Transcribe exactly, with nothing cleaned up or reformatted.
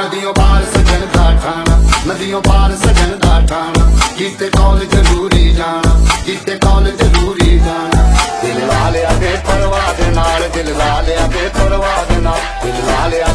नदियों पार सजन दा ठाणा, नदियों पार सजन दा ठाणा, कीते कॉल जरूरी जाना, कीते कॉल जरूरी जाना। दिल ला लिया बेपरवाह दे नाल, दिल ला लिया बेपरवाह दे नाल, दिल ला लिया